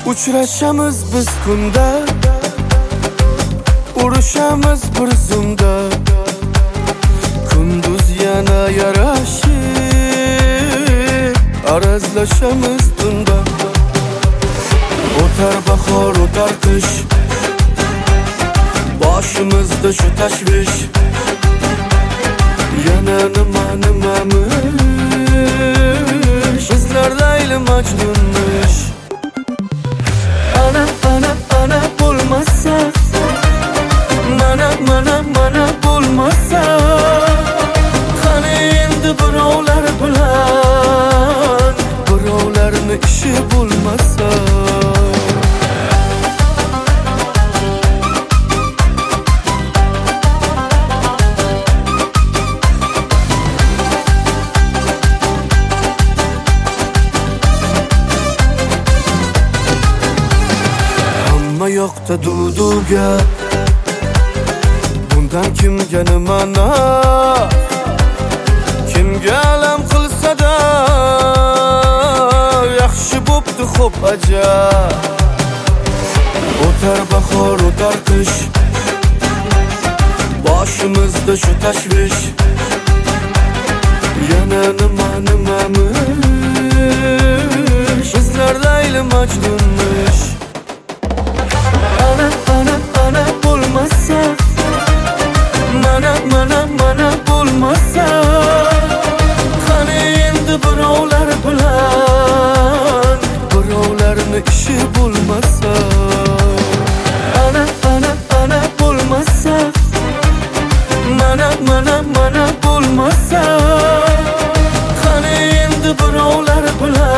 Uchrashamiz biz kunda, urushamiz bir zumda. Kunduz yana yarashib, arazlashamiz tunda. O'tar bahor, o'tar qish, boshimizda shu tashvish. Yana nimamish, bizlarda ila majnunmish. Ana bo'lmasa, mana bo'lmasa, qani endi birovlar bilan, birovlarni ishi bo'lmasa. Hamma yoqda duduga, bundan kimga nima naf? Kimga alam qilsa-da, yaxshi bo'pti xo'p ajab. O'tar bahor, o'tar qish, boshimizda shu tashvish. Yana nimamish, bizlarda ila majnunmish. Ana bo'lmasa, mana bo'lmasa, qani endi birovlar bilan, birovlarni ishi bo'lmasa. Ana bo'lmasa, mana bo'lmasa, qani endi birovlar bilan,